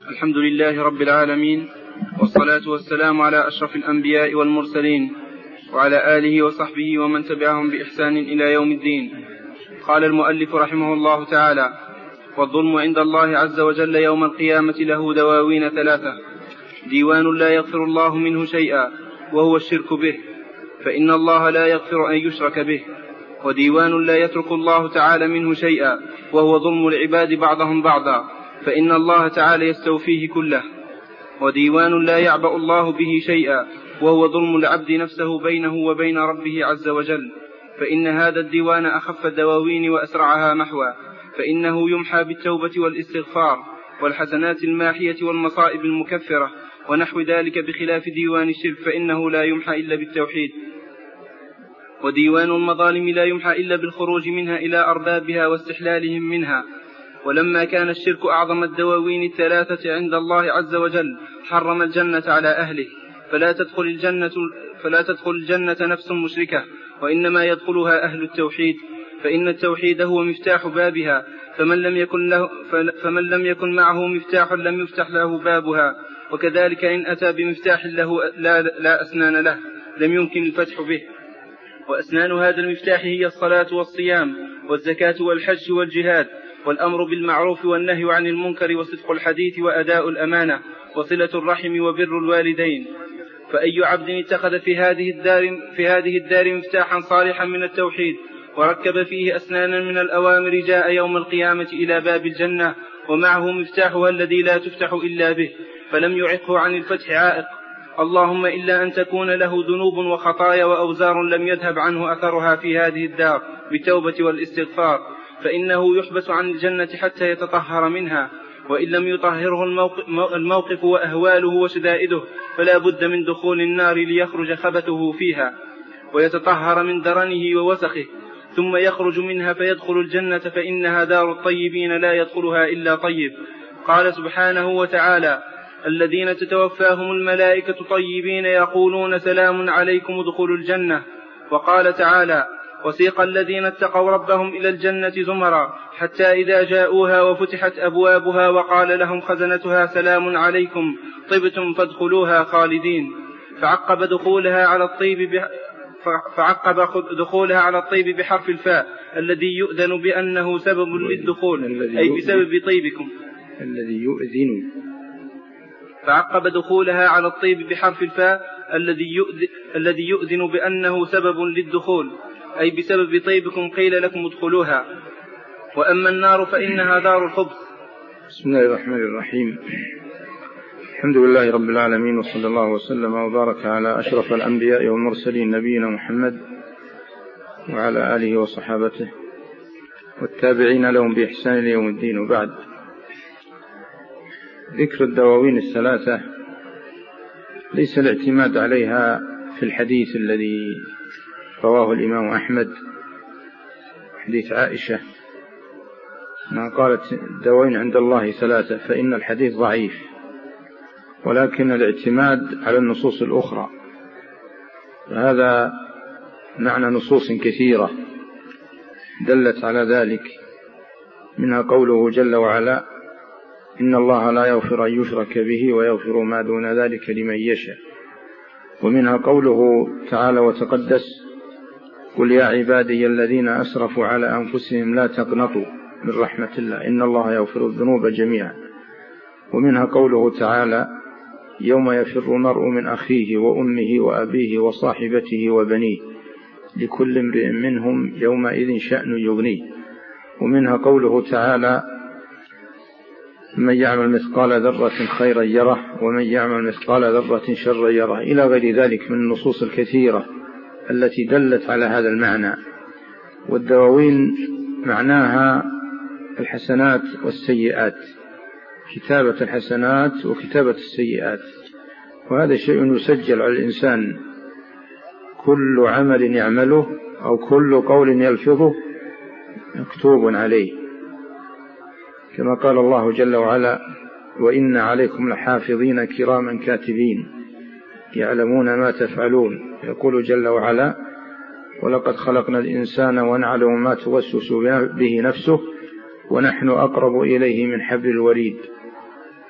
الحمد لله رب العالمين، والصلاة والسلام على أشرف الأنبياء والمرسلين، وعلى آله وصحبه ومن تبعهم بإحسان إلى يوم الدين. قال المؤلف رحمه الله تعالى: والظلم عند الله عز وجل يوم القيامة له دواوين ثلاثة: ديوان لا يغفر الله منه شيئا وهو الشرك به، فإن الله لا يغفر أن يشرك به، وديوان لا يترك الله تعالى منه شيئا وهو ظلم العباد بعضهم بعضا، فإن الله تعالى يستوفيه كله، وديوان لا يعبأ الله به شيئا وهو ظلم العبد نفسه بينه وبين ربه عز وجل، فإن هذا الديوان أخف الدواوين وأسرعها محوى، فإنه يمحى بالتوبة والاستغفار والحسنات الماحية والمصائب المكفرة ونحو ذلك، بخلاف ديوان الشرك فإنه لا يمحى إلا بالتوحيد. وديوان المظالم لا يمحى إلا بالخروج منها إلى أربابها واستحلالهم منها. ولما كان الشرك أعظم الدواوين الثلاثة عند الله عز وجل حرم الجنة على أهله، فلا تدخل الجنة نفس مشركة، وإنما يدخلها أهل التوحيد، فإن التوحيد هو مفتاح بابها، فمن لم يكن معه مفتاح لم يفتح له بابها. وكذلك إن أتى بمفتاح له لا أسنان له لم يمكن الفتح به. وأسنان هذا المفتاح هي الصلاة والصيام والزكاة والحج والجهاد والأمر بالمعروف والنهي عن المنكر وصدق الحديث وأداء الأمانة وصلة الرحم وبر الوالدين. فأي عبد اتخذ في هذه الدار مفتاحا صالحا من التوحيد وركب فيه أسنانا من الأوامر جاء يوم القيامة إلى باب الجنة ومعه مفتاحها الذي لا تفتح إلا به، فلم يعقه عن الفتح عائق، اللهم إلا أن تكون له ذنوب وخطايا وأوزار لم يذهب عنه أثرها في هذه الدار بالتوبة والاستغفار، فإنه يحبس عن الجنة حتى يتطهر منها، وإن لم يطهره الموقف وأهواله وشدائده فلا بد من دخول النار ليخرج خبثه فيها ويتطهر من درنه ووسخه، ثم يخرج منها فيدخل الجنة، فإنها دار الطيبين لا يدخلها إلا طيب. قال سبحانه وتعالى: الذين تتوفاهم الملائكة طيبين يقولون سلام عليكم ادخلوا الجنة. وقال تعالى: وسيق الذين اتقوا ربهم إلى الجنة زمرا حتى إذا جاءوها وفتحت أبوابها وقال لهم خزنتها سلام عليكم طبتم فادخلوها خالدين. فعقب دخولها على الطيب بحرف الفاء الذي يؤذن بأنه سبب للدخول، أي بسبب طيبكم فعقب دخولها على الطيب بحرف الفاء الذي يؤذن بأنه سبب للدخول، أي بسبب طيبكم قيل لكم ادخلوها. وأما النار فإنها دار الخبث. بسم الله الرحمن الرحيم. الحمد لله رب العالمين، وصلى الله وسلم وبارك على أشرف الأنبياء والمرسلين نبينا محمد وعلى آله وصحابته والتابعين لهم بإحسان ليوم الدين. وبعد، ذكر الدواوين الثلاثة ليس الاعتماد عليها في الحديث الذي رواه الإمام أحمد، حديث عائشة ما قالت الدواوين عند الله ثلاثة، فإن الحديث ضعيف، ولكن الاعتماد على النصوص الأخرى، فهذا معنى نصوص كثيرة دلت على ذلك، منها قوله جل وعلا: إن الله لا يغفر أن يشرك به ويغفر ما دون ذلك لمن يشاء. ومنها قوله تعالى وتقدس: قل يا عبادي الذين أسرفوا على أنفسهم لا تقنطوا من رحمة الله إن الله يغفر الذنوب جميعا. ومنها قوله تعالى: يوم يفر المرء من أخيه وأمه وأبيه وصاحبته وبنيه لكل امرئ منهم يومئذ شأن يغنيه. ومنها قوله تعالى: من يعمل مثقال ذرة خيرا يره ومن يعمل مثقال ذرة شرا يره، إلى غير ذلك من النصوص الكثيرة التي دلت على هذا المعنى. والدواوين معناها الحسنات والسيئات، كتابة الحسنات وكتابة السيئات، وهذا شيء يسجل على الإنسان، كل عمل يعمله أو كل قول يلفظه مكتوب عليه، كما قال الله جل وعلا: وإن عليكم لحافظين كراما كاتبين يعلمون ما تفعلون. يقول جل وعلا: ولقد خلقنا الإنسان ونعلم ما توسوس به نفسه ونحن أقرب إليه من حبل الوريد.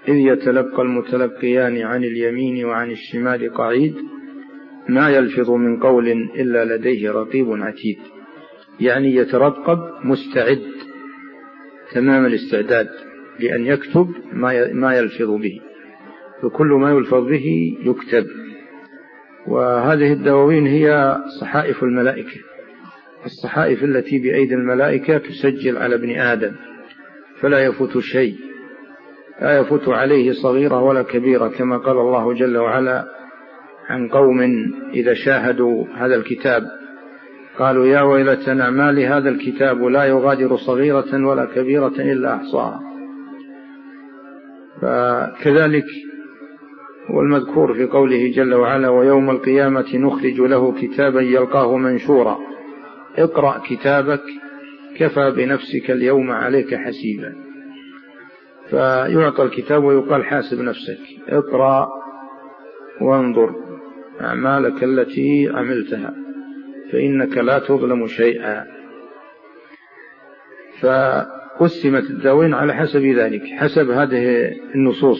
إذ يتلقى المتلقيان عن اليمين وعن الشمال قعيد ما يلفظ من قول إلا لديه رقيب عتيد. يعني يترقب مستعد تمام الاستعداد لأن يكتب ما يلفظ به، فكل ما يلفظ به يكتب. وهذه الدواوين هي صحائف الملائكة، الصحائف التي بأيدي الملائكة تسجل على ابن آدم، فلا يفوت شيء، لا يفوت عليه صغيرة ولا كبيرة، كما قال الله جل وعلا عن قوم إذا شاهدوا هذا الكتاب قالوا يا ويلتنا ما لهذا الكتاب لا يغادر صغيرة ولا كبيرة إلا أحصاها. فكذلك والمذكور في قوله جل وعلا ويوم القيامة نخرج له كتابا يلقاه منشورا اقرأ كتابك كفى بنفسك اليوم عليك حسيبا. فيعطى الكتاب ويقال حاسب نفسك، اقرأ وانظر أعمالك التي عملتها فإنك لا تظلم شيئا. فقسمت الدواوين على حسب ذلك، حسب هذه النصوص،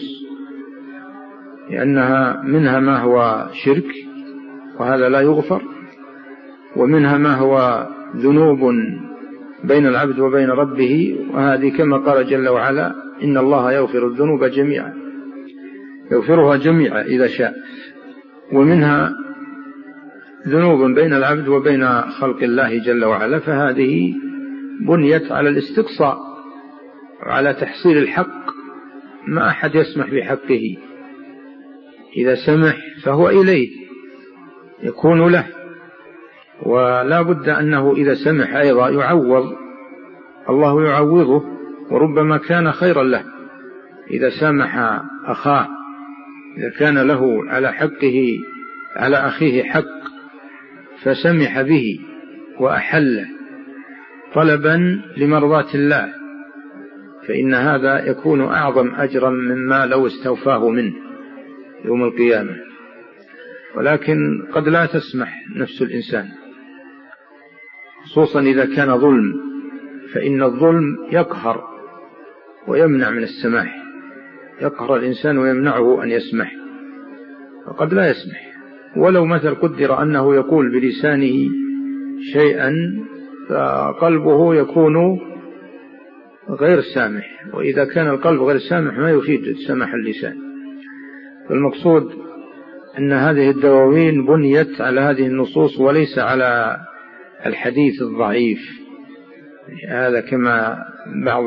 لأنها منها ما هو شرك وهذا لا يغفر، ومنها ما هو ذنوب بين العبد وبين ربه، وهذه كما قال جل وعلا إن الله يغفر الذنوب جميعا، يغفرها جميعا إذا شاء. ومنها ذنوب بين العبد وبين خلق الله جل وعلا، فهذه بنيت على الاستقصاء وعلى تحصيل الحق، ما أحد يسمح بحقه، إذا سمح فهو إليه يكون له، ولا بد أنه إذا سمح أيضا يعوض، الله يعوضه وربما كان خيرا له. إذا سامح أخاه إذا كان له على حقه على أخيه حق فسمح به وأحله طلبا لمرضاة الله، فإن هذا يكون أعظم أجرا مما لو استوفاه منه يوم القيامة. ولكن قد لا تسمح نفس الإنسان، خصوصا إذا كان ظلم، فإن الظلم يقهر ويمنع من السماح، يقهر الإنسان ويمنعه أن يسمح، فقد لا يسمح. ولو مثل قدر أنه يقول بلسانه شيئا فقلبه يكون غير سامح، وإذا كان القلب غير سامح ما يفيد سماح اللسان. فالمقصود أن هذه الدواوين بنيت على هذه النصوص وليس على الحديث الضعيف. هذا كما بعض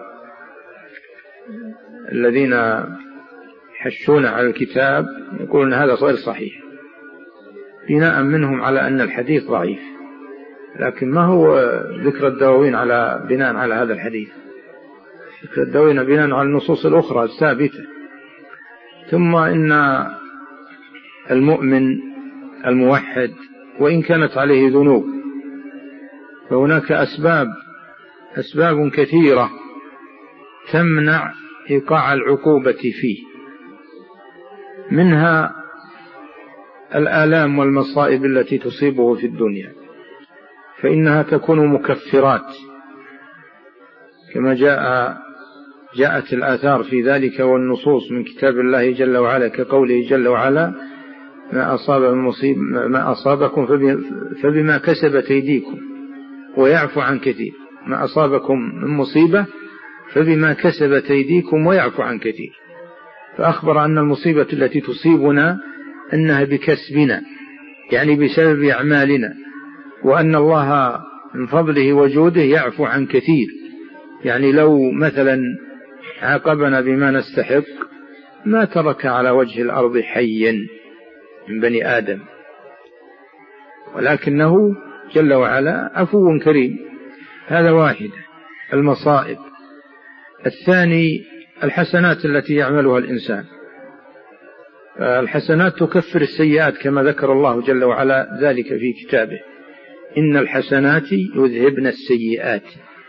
الذين يحشون على الكتاب يقولون هذا غير صحيح بناء منهم على أن الحديث ضعيف، لكن ما هو ذكر الدواوين على بناء على هذا الحديث، ذكر الدواوين بناء على النصوص الأخرى الثابتة. ثم إن المؤمن الموحد وإن كانت عليه ذنوب فهناك أسباب كثيرة تمنع إيقاع العقوبة فيه، منها الآلام والمصائب التي تصيبه في الدنيا، فإنها تكون مكفرات كما جاءت الآثار في ذلك والنصوص من كتاب الله جل وعلا، كقوله جل وعلا ما أصابكم فبما كسبت أيديكم ويعفو عن كثير. ما أصابكم من مصيبة فبما كسبت أيديكم ويعفو عن كثير، فأخبر أن المصيبة التي تصيبنا أنها بكسبنا، يعني بسبب أعمالنا، وأن الله من فضله وجوده يعفو عن كثير. يعني لو مثلا عاقبنا بما نستحق ما ترك على وجه الأرض حيا من بني آدم، ولكنه جل وعلا عفو كريم. هذا واحد المصائب. الثاني الحسنات التي يعملها الإنسان، الحسنات تكفر السيئات كما ذكر الله جل وعلا ذلك في كتابه إن الحسنات يذهبن السيئات،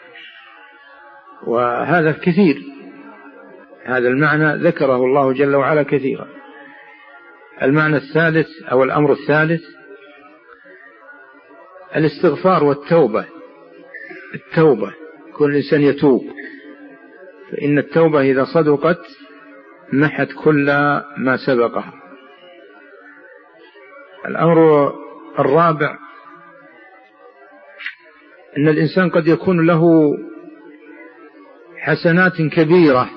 وهذا كثير، هذا المعنى ذكره الله جل وعلا كثيرا. المعنى الثالث أو الأمر الثالث الاستغفار والتوبة. التوبة كل إنسان يتوب، فإن التوبة إذا صدقت محت كل ما سبقها. الأمر الرابع أن الإنسان قد يكون له حسنات كبيرة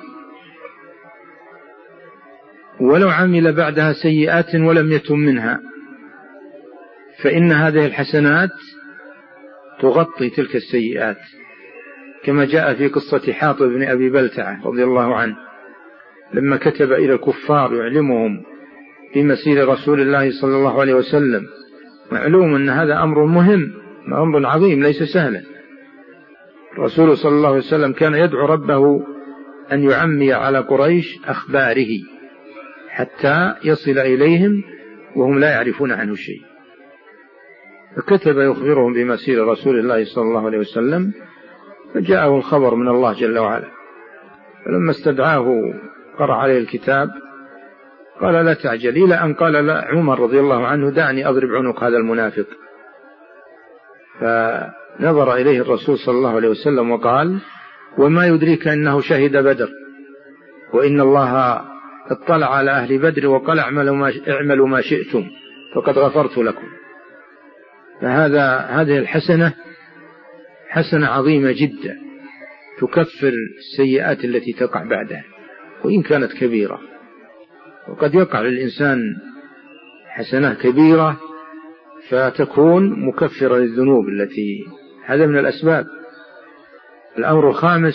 ولو عمل بعدها سيئات ولم يتم منها، فإن هذه الحسنات تغطي تلك السيئات، كما جاء في قصة حاطب بن أبي بلتعة رضي الله عنه لما كتب إلى الكفار يعلمهم بمسير رسول الله صلى الله عليه وسلم. معلوم أن هذا أمر مهم، أمر عظيم ليس سهلا. الرسول صلى الله عليه وسلم كان يدعو ربه أن يعمي على قريش أخباره حتى يصل إليهم وهم لا يعرفون عنه شيء، فكتب يخبرهم بمسير رسول الله صلى الله عليه وسلم، فجاءه الخبر من الله جل وعلا، فلما استدعاه قرأ عليه الكتاب قال لا تعجل، إلى أن قال لا عمر رضي الله عنه دعني أضرب عنق هذا المنافق. فنظر إليه الرسول صلى الله عليه وسلم وقال وما يدريك أنه شهد بدر، وإن الله اطلع على أهل بدر وقال اعملوا ما شئتم فقد غفرت لكم. فهذه الحسنة حسنة عظيمة جدا تكفر السيئات التي تقع بعدها وإن كانت كبيرة. وقد يقع للإنسان حسنة كبيرة فتكون مكفرة للذنوب التي هذا من الأسباب. الأمر الخامس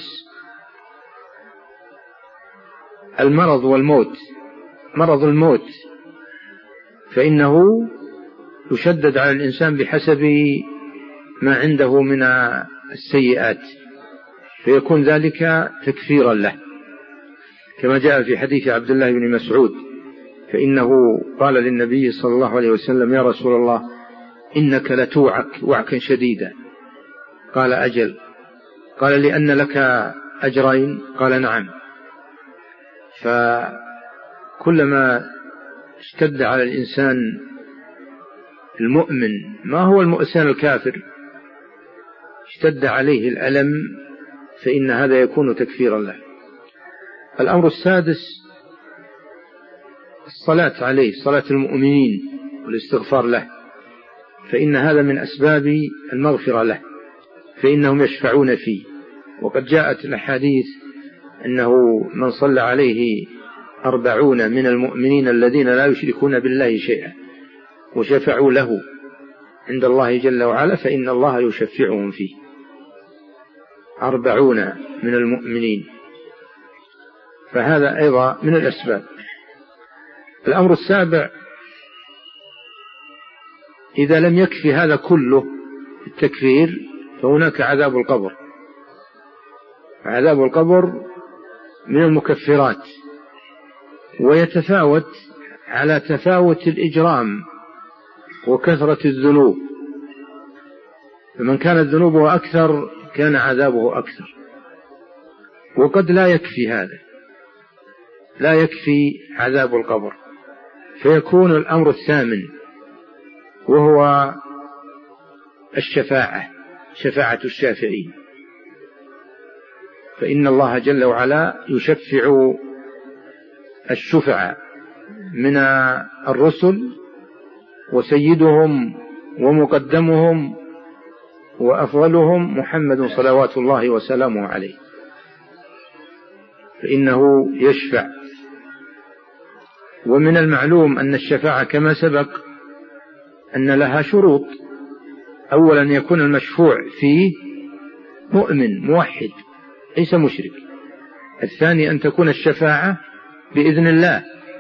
المرض والموت. مرض الموت فإنه يشدد على الإنسان بحسب ما عنده من السيئات، فيكون ذلك تكفيرا له، كما جاء في حديث عبد الله بن مسعود فإنه قال للنبي صلى الله عليه وسلم يا رسول الله إنك لتوعك وعكا شديدا. قال أجل. قال لأن لك أجرين. قال نعم. فكلما اشتد على الإنسان المؤمن ما هو الإنسان الكافر اشتد عليه الألم فإن هذا يكون تكفيرا له. الأمر السادس الصلاة عليه، صلاة المؤمنين والاستغفار له، فإن هذا من أسباب المغفرة له، فإنهم يشفعون فيه. وقد جاءت الأحاديث أنه من صلى عليه 40 من المؤمنين الذين لا يشركون بالله شيئا وشفعوا له عند الله جل وعلا فإن الله يشفعهم فيه. 40 من المؤمنين، فهذا أيضا من الأسباب. الأمر السابع إذا لم يكفي هذا كله التكفير فهناك عذاب القبر. عذاب القبر من المكفرات، ويتفاوت على تفاوت الإجرام وكثرة الذنوب، فمن كانت ذنوبه أكثر كان عذابه أكثر. وقد لا يكفي هذا، لا يكفي عذاب القبر، فيكون الأمر الثامن وهو الشفاعة، شفاعة الشافعين، فإن الله جل وعلا يشفع الشفعاء من الرسل، وسيدهم ومقدمهم وأفضلهم محمد صلوات الله وسلامه عليه، فإنه يشفع. ومن المعلوم أن الشفاعة كما سبق أن لها شروط. أولا يكون المشفوع فيه مؤمن موحد ليس مشرك. الثاني أن تكون الشفاعة بإذن الله.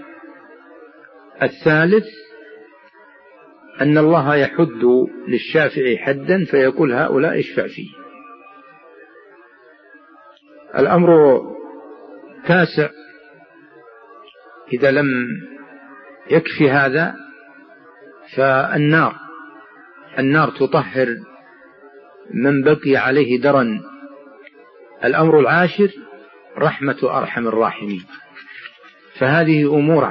الثالث أن الله يحد للشافع حدا فيقول هؤلاء اشفع فيه. الأمر تاسع إذا لم يكفي هذا فالنار تطهر من بقي عليه درن. الأمر العاشر رحمة أرحم الراحمين. فهذه أمور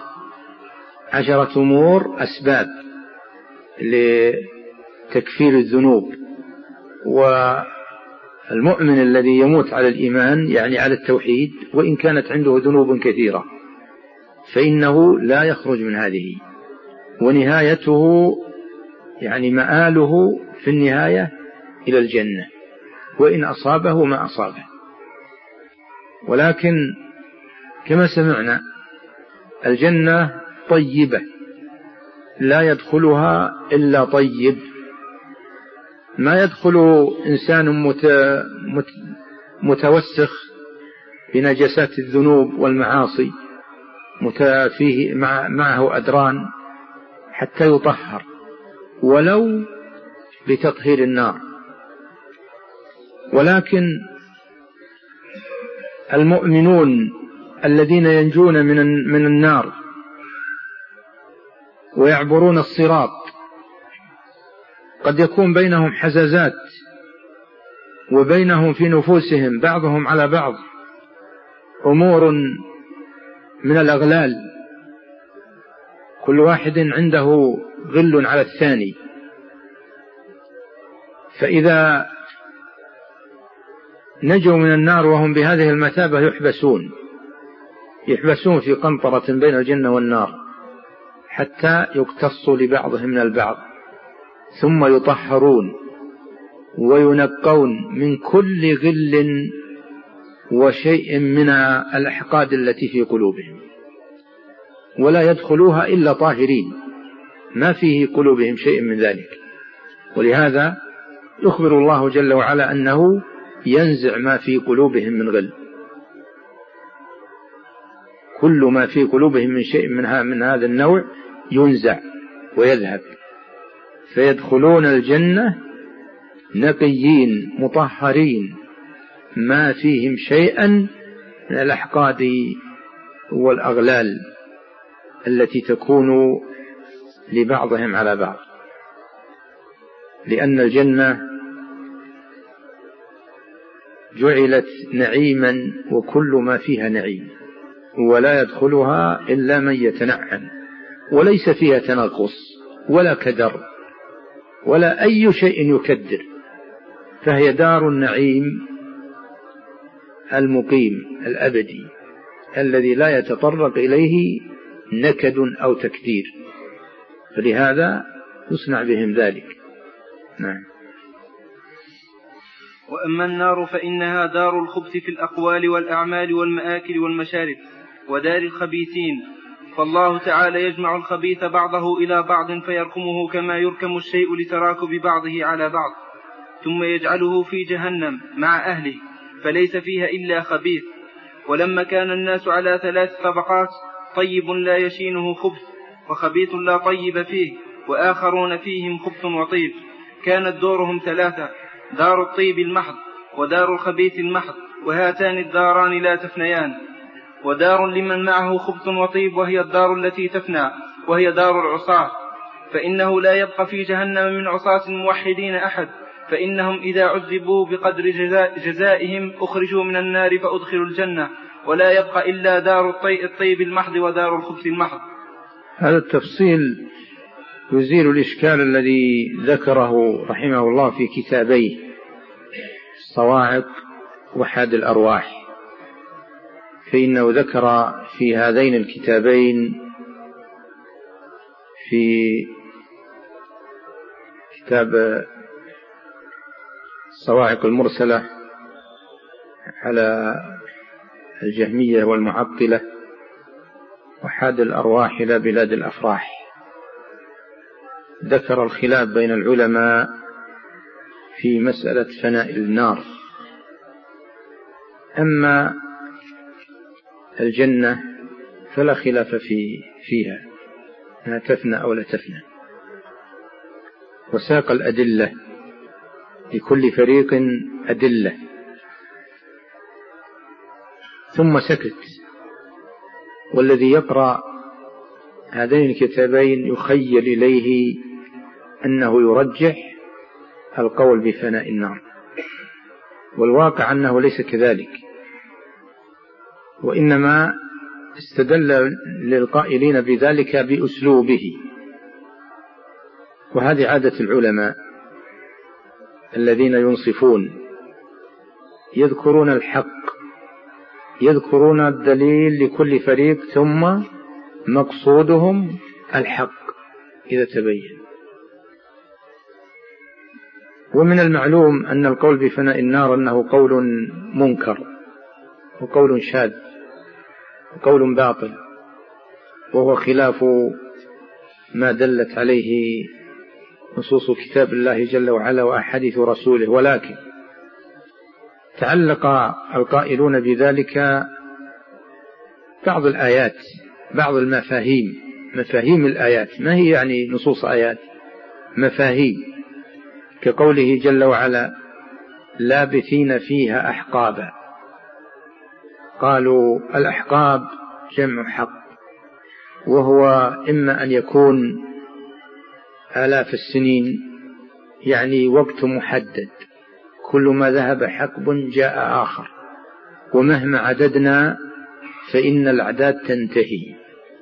10 أمور أسباب لتكفير الذنوب المؤمن الذي يموت على الإيمان يعني على التوحيد وإن كانت عنده ذنوب كثيرة فإنه لا يخرج من هذه، ونهايته يعني مآله في النهاية إلى الجنة وإن أصابه ما أصابه. ولكن كما سمعنا الجنة طيبة لا يدخلها إلا طيب، ما يدخل إنسان متوسخ بنجاسات الذنوب والمعاصي فيه معه أدران حتى يطهر ولو بتطهير النار. ولكن المؤمنون الذين ينجون من النار ويعبرون الصراط قد يكون بينهم حزازات وبينهم في نفوسهم بعضهم على بعض أمور من الأغلال، كل واحد عنده غل على الثاني، فإذا نجوا من النار وهم بهذه المثابة يحبسون في قنطرة بين الجنة والنار حتى يقتصوا لبعضهم من البعض، ثم يطهرون وينقون من كل غل وشيء من الأحقاد التي في قلوبهم، ولا يدخلوها إلا طاهرين ما فيه قلوبهم شيء من ذلك. ولهذا يخبر الله جل وعلا أنه ينزع ما في قلوبهم من غل، كل ما في قلوبهم من شيء من هذا النوع ينزع ويذهب، فيدخلون الجنة نقيين مطهرين ما فيهم شيئا من الأحقاد والأغلال التي تكون لبعضهم على بعض، لأن الجنة جعلت نعيما وكل ما فيها نعيم، ولا يدخلها إلا من يتنعم، وليس فيها تنغص ولا كدر ولا أي شيء يكدر، فهي دار النعيم المقيم الأبدي الذي لا يتطرق إليه نكد أو تكدير، فلهذا يصنع بهم ذلك. نعم. وأما النار فإنها دار الخبث في الأقوال والأعمال والمآكل والمشارب ودار الخبيثين، فالله تعالى يجمع الخبيث بعضه إلى بعض فيركمه كما يركم الشيء لتراكب بعضه على بعض، ثم يجعله في جهنم مع أهله فليس فيها إلا خبيث. ولما كان الناس على 3 طبقات، طيب لا يشينه خبث، وخبيث لا طيب فيه، وآخرون فيهم خبث وطيب، كانت دورهم 3: دار الطيب المحض ودار الخبيث المحض، وهاتان الداران لا تفنيان. ودار لمن معه خبث وطيب وهي الدار التي تفنى، وهي دار العصاة، فإنه لا يبقى في جهنم من عصاة الموحدين أحد، فإنهم إذا عذبوا بقدر جزائهم أخرجوا من النار فأدخلوا الجنة، ولا يبقى إلا دار الطيب المحض ودار الخبث المحض. هذا التفصيل يزيل الإشكال الذي ذكره رحمه الله في كتابيه الصواعق وحاد الأرواح، فإنه ذكر في هذين الكتابين، في كتاب الصواعق المرسلة على الجهمية والمعطلة، وحاد الأرواح إلى بلاد الأفراح، ذكر الخلاف بين العلماء في مسألة فناء النار. أما الجنة فلا خلاف فيها أنها تفنى أو لا تفنى، وساق الأدلة لكل فريق أدلة، ثم سكت. والذي يقرأ هذين الكتابين يخيل إليه أنه يرجح القول بفناء النار، والواقع أنه ليس كذلك، وإنما استدل للقائلين بذلك بأسلوبه. وهذه عادة العلماء الذين ينصفون يذكرون الحق، يذكرون الدليل لكل فريق، ثم مقصودهم الحق إذا تبين. ومن المعلوم أن القول بفناء النار أنه قول منكر وقول شاذ وقول باطل، وهو خلاف ما دلت عليه نصوص كتاب الله جل وعلا وأحاديث رسوله. ولكن تعلق القائلون بذلك بعض الآيات، بعض مفاهيم الآيات، ما هي يعني نصوص آيات، مفاهيم، كقوله جل وعلا لابثين فيها أحقابا. قالوا الأحقاب جمع حق، وهو إما أن يكون آلاف السنين، يعني وقت محدد، كل ما ذهب حقب جاء آخر، ومهما عددنا فإن الأعداد تنتهي.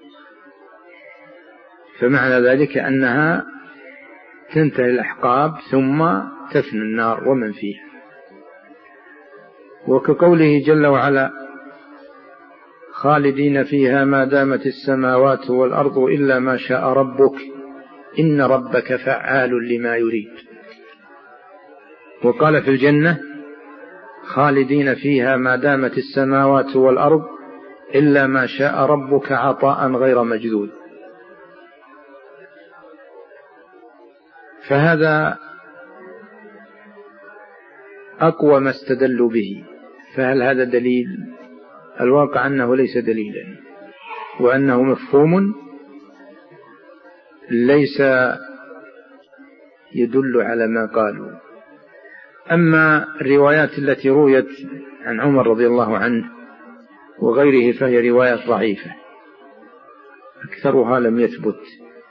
فمعنى ذلك أنها تنتهي الأحقاب ثم تفنى النار ومن فيها. وكقوله جل وعلا خالدين فيها ما دامت السماوات والأرض إلا ما شاء ربك إن ربك فعال لما يريد. وقال في الجنة خالدين فيها ما دامت السماوات والأرض إلا ما شاء ربك عطاء غير مجدود. فهذا أقوى ما استدلوا به. فهل هذا دليل؟ الواقع أنه ليس دليلا، وأنه مفهوم ليس يدل على ما قالوا. أما الروايات التي رويت عن عمر رضي الله عنه وغيره فهي روايات ضعيفة، أكثرها لم يثبت،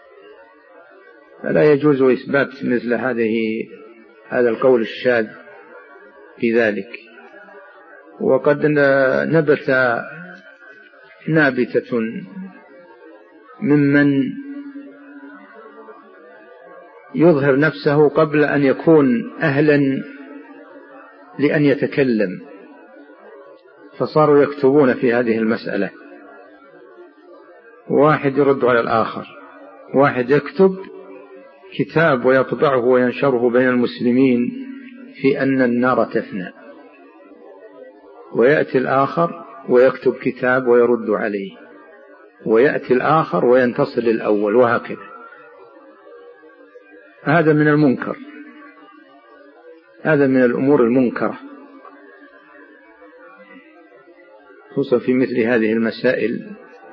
فلا يجوز إثبات مثل هذا القول الشاذ في ذلك. وقد نبت نابتة ممن يظهر نفسه قبل أن يكون أهلا لأن يتكلم، فصاروا يكتبون في هذه المسألة، واحد يرد على الآخر، واحد يكتب كتاب ويطبعه وينشره بين المسلمين في أن النار تفنى، ويأتي الآخر ويكتب كتاب ويرد عليه، ويأتي الآخر وينتصر للأول، وهكذا. هذا من المنكر، هذا من الأمور المنكرة، خصوصا في مثل هذه المسائل.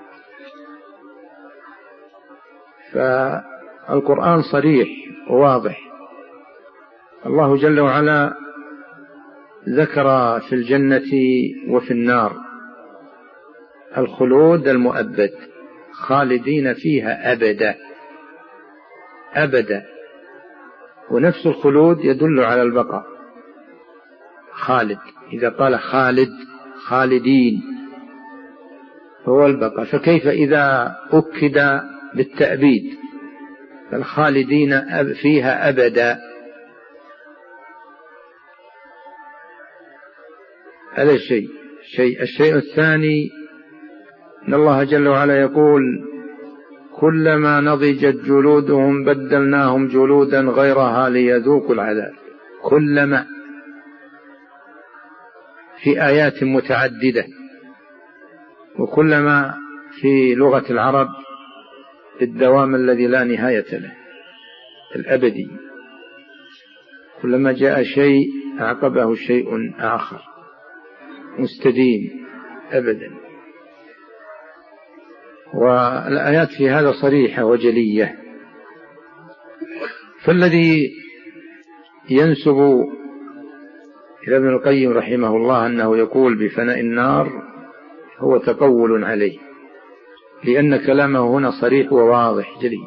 فالقرآن صريح وواضح. الله جل وعلا ذكر في الجنة وفي النار الخلود المؤبد، خالدين فيها أبدا أبدا. ونفس الخلود يدل على البقاء، خالد، إذا قال خالد خالدين هو البقاء، فكيف إذا أكد بالتأبيد فالخالدين فيها أبدا. هذا الشيء الثاني أن الله جل وعلا يقول كلما نضجت جلودهم بدلناهم جلودا غيرها ليذوقوا العذاب. كلما في آيات متعددة، وكلما في لغة العرب الدوام الذي لا نهاية له، الأبدي، كلما جاء شيء أعقبه شيء آخر، مستديم أبدا. والآيات في هذا صريحة وجلية. فالذي ينسب إلى ابن القيم رحمه الله أنه يقول بفناء النار هو تقول عليه، لأن كلامه هنا صريح وواضح جلي.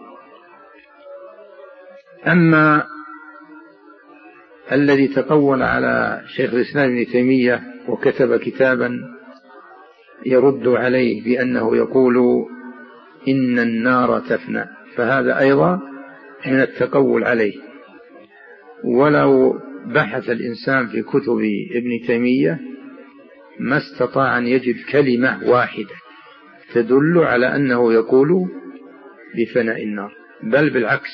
أما الذي تقول على شيخ الإسلام ابن تيمية وكتب كتابا يرد عليه بأنه يقول إن النار تفنى، فهذا أيضا من التقول عليه. ولو بحث الإنسان في كتب ابن تيمية ما استطاع أن يجد كلمة واحدة تدل على أنه يقول بفناء النار، بل بالعكس،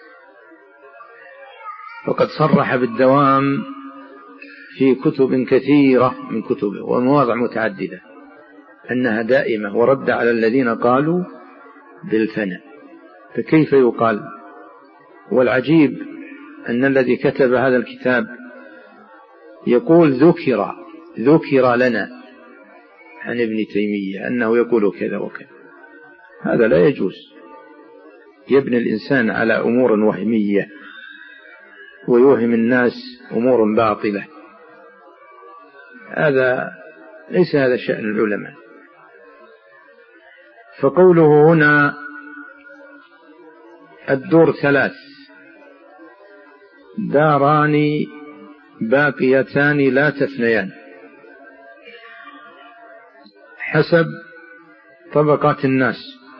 وقد صرح بالدوام في كتب كثيرة من كتبه ومواضع متعددة أنها دائمة، ورد على الذين قالوا بالفناء. فكيف يقال؟ والعجيب أن الذي كتب هذا الكتاب يقول ذكر لنا عن ابن تيمية أنه يقول كذا وكذا. هذا لا يجوز، يبني الإنسان على أمور وهمية ويوهم الناس أمور باطلة، ليس هذا شأن العلماء. فقوله هنا الدور 3 داران باقيتان لا تثنيان، حسب طبقات الناس،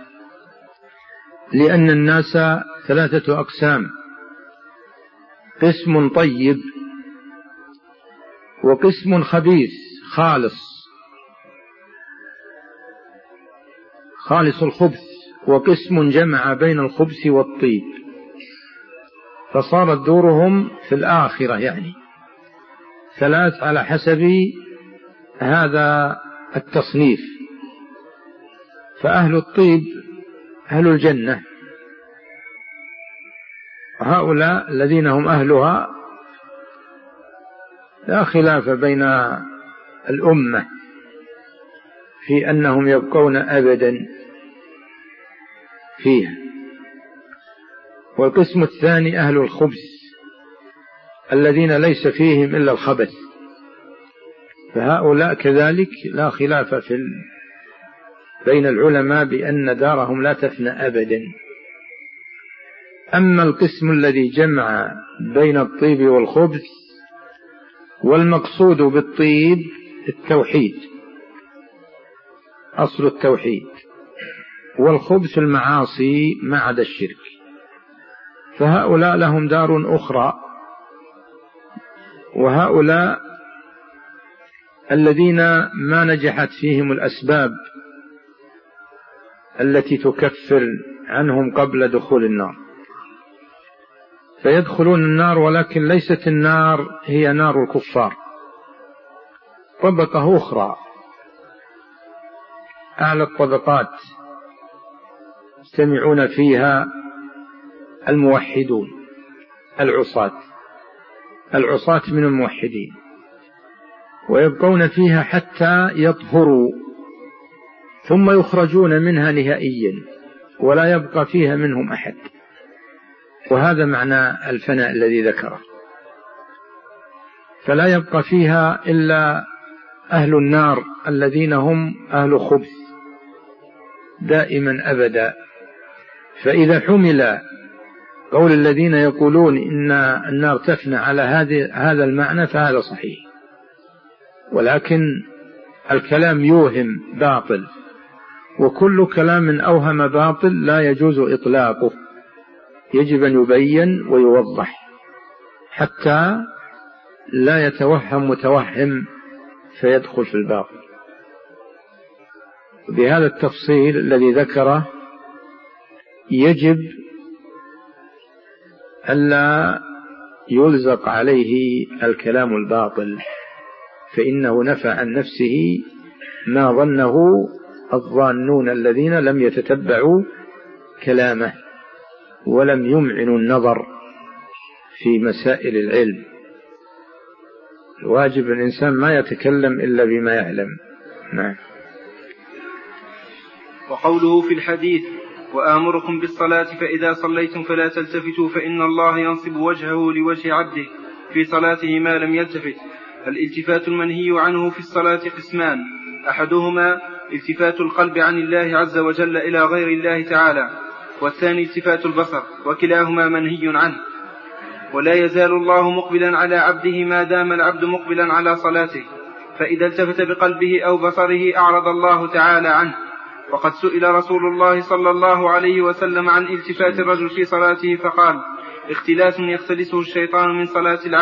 لأن الناس 3 أقسام: قسم طيب، وقسم خبيث خالص الخبث، وقسم جمع بين الخبث والطيب. فصارت دورهم في الآخرة يعني 3 على حسب هذا التصنيف. فأهل الطيب أهل الجنة، وهؤلاء الذين هم أهلها لا خلاف بين الأمة في أنهم يبقون أبدا فيها. والقسم الثاني أهل الخبث الذين ليس فيهم إلا الخبث، فهؤلاء كذلك لا خلاف بين العلماء بأن دارهم لا تفنى أبدا. أما القسم الذي جمع بين الطيب والخبث، والمقصود بالطيب التوحيد، أصل التوحيد، والخبث المعاصي ما عدا الشرك، فهؤلاء لهم دار أخرى. وهؤلاء الذين ما نجحت فيهم الأسباب التي تكفر عنهم قبل دخول النار، فيدخلون النار، ولكن ليست النار هي نار الكفار، طبقة أخرى أعلى الطبقات يجتمعون فيها الموحدون العصاة من الموحدين، ويبقون فيها حتى يطهروا، ثم يخرجون منها نهائيا ولا يبقى فيها منهم أحد. وهذا معنى الفناء الذي ذكره، فلا يبقى فيها إلا أهل النار الذين هم أهل خبث دائما أبدا. فإذا حمل قول الذين يقولون إن النار تفنى على هذا المعنى فهذا صحيح، ولكن الكلام يوهم باطل، وكل كلام أوهم باطل لا يجوز إطلاقه، يجب أن يبين ويوضح حتى لا يتوهم متوهم فيدخل في الباطل. بهذا التفصيل الذي ذكره يجب ألا يلزق عليه الكلام الباطل، فإنه نفى عن نفسه ما ظنه الظانون الذين لم يتتبعوا كلامه ولم يمعنوا النظر في مسائل العلم. الواجب الإنسان ما يتكلم إلا بما يعلم. نعم. وقوله في الحديث: وآمركم بالصلاة فإذا صليتم فلا تلتفتوا فإن الله ينصب وجهه لوجه عبده في صلاته ما لم يلتفت. الالتفات المنهي عنه في الصلاة قسمان: أحدهما التفات القلب عن الله عز وجل إلى غير الله تعالى، والثاني التفات البصر، وكلاهما منهي عنه. ولا يزال الله مقبلا على عبده ما دام العبد مقبلا على صلاته، فإذا التفت بقلبه أو بصره أعرض الله تعالى عنه. وقد سئل رسول الله صلى الله عليه وسلم عن التفات الرجل في صلاته فقال: اختلاس يختلسه الشيطان من صلاة العبد،